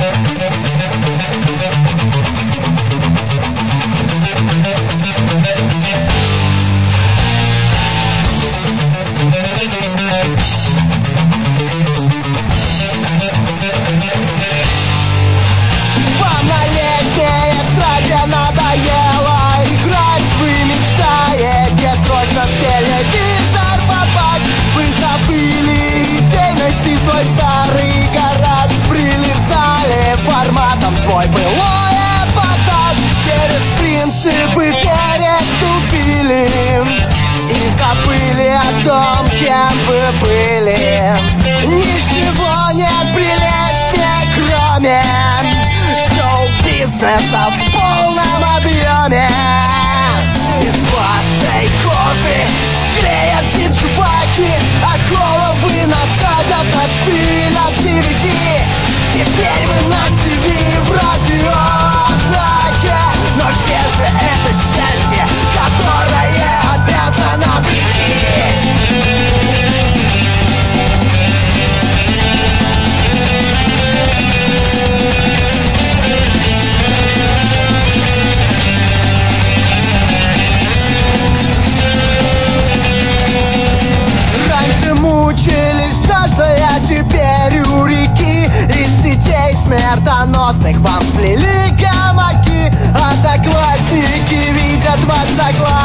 Свой былой эпатаж через принципы переступили и забыли о том, кем вы были. Ничего нет прелестнее, кроме шоу-бизнеса в полном объеме. Из вашей кожи склеят диджбаки, а головы насадят на шпиль от DVD. Теперь мы на ТВ в радиоатаке. Но где же это счастье, которое обязано прийти? Раньше мучились жаждой, а теперь у реки из сетей смертоносных вам сплели гамаки. Одноклассники видят вас за глаз